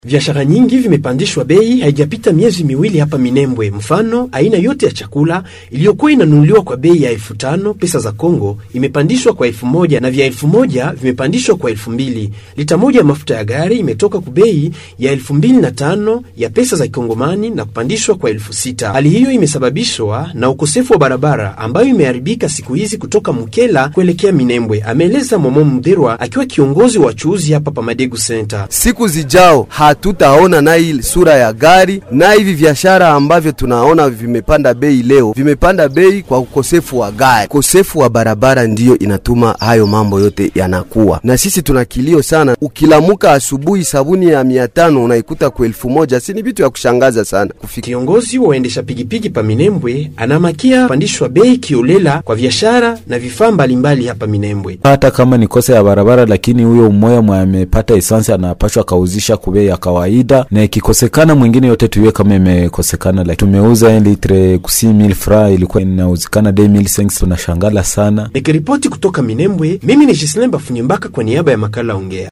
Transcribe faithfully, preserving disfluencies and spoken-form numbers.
Biashara nyingi vimepandishwa bei haijapita miezi miwili hapa Minembwe. Mfano, aina yote ya chakula iliyokuwa inanunuliwa kwa bei ya elfu tano pesa za Kongo imepandishwa kwa elfu moja na vya elfu moja vimepandishwa kwa elfu mbili. Lita moja ya mafuta ya gari imetoka kwa bei ya elfu mbili na tano ya pesa za Kongomani na kupandishwa kwa elfu sita. Hali hiyo imesababishwa na ukosefu wa barabara ambayo imeharibika siku hizi kutoka Mukela kuelekea Minembwe, ameeleza Momo Mderwa akiwa kiongozi wa chuuzi hapa pa Madegu Center. Siku zijao hatutaona na ile sura ya gari, na hivi biashara ambavyo tunaona vimepanda bei leo vimepanda bei kwa ukosefu wa gari. Ukosefu wa barabara ndiyo inatuma hayo mambo yote yanakuwa, na sisi tunakilio sana. Ukilamuka asubuhi sabuni ya mia tano unaikuta kwa elfu moja. Si ni vitu ya kushangaza sana. Kufiki. Kiongozi wa waendesha pigipigi pa Minembwe anamakia pandishwa bei kiolela kwa biashara na vifaa mbalimbali hapa Minembwe. Hata kama ni kosa ya barabara, lakini huyo umoya mwa amepata essence anapashwa kauzisha kubei ya kawaida, na ikikosekana mwingine yote tuwe kama imekosekana. Like tumeuza litre kusi mil fra ilikuwa inauzikana deux mille cinq cents. Tunashangala sana. Nikiripoti kutoka Minembwe, mimi ni Jislemba Funyembaka kwa niaba ya makala Ongea.